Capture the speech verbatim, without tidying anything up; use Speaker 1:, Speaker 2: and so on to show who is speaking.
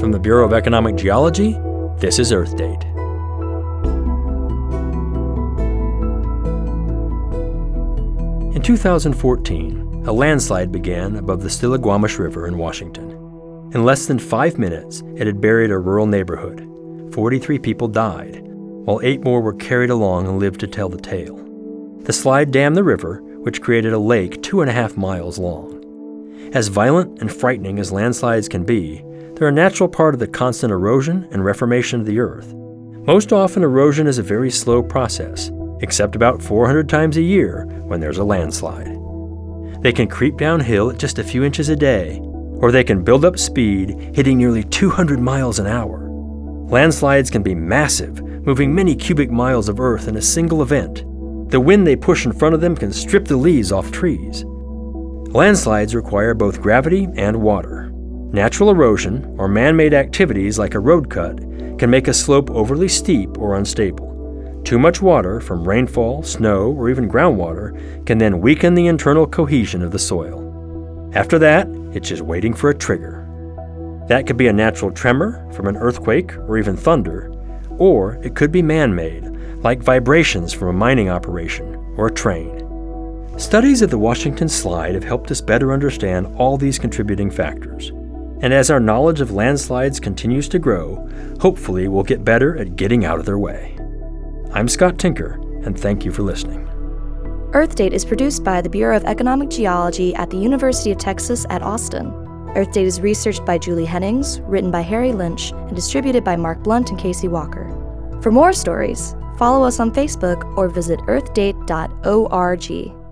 Speaker 1: From the Bureau of Economic Geology, this is Earth Date. In two thousand fourteen, a landslide began above the Stillaguamish River in Washington. In less than five minutes, it had buried a rural neighborhood. forty-three people died, while eight more were carried along and lived to tell the tale. The slide dammed the river, which created a lake two and a half miles long. As violent and frightening as landslides can be, they're a natural part of the constant erosion and reformation of the earth. Most often, erosion is a very slow process, except about four hundred times a year when there's a landslide. They can creep downhill at just a few inches a day, or they can build up speed, hitting nearly two hundred miles an hour. Landslides can be massive, moving many cubic miles of earth in a single event. The wind they push in front of them can strip the leaves off trees. Landslides require both gravity and water. Natural erosion, or man-made activities like a road cut, can make a slope overly steep or unstable. Too much water from rainfall, snow, or even groundwater can then weaken the internal cohesion of the soil. After that, it's just waiting for a trigger. That could be a natural tremor from an earthquake or even thunder, or it could be man-made, like vibrations from a mining operation or a train. Studies of the Washington Slide have helped us better understand all these contributing factors. And as our knowledge of landslides continues to grow, hopefully we'll get better at getting out of their way. I'm Scott Tinker, and thank you for listening.
Speaker 2: Earth Date is produced by the Bureau of Economic Geology at the University of Texas at Austin. Earth Date is researched by Julie Hennings, written by Harry Lynch, and distributed by Mark Blunt and Casey Walker. For more stories, follow us on Facebook or visit earth date dot org.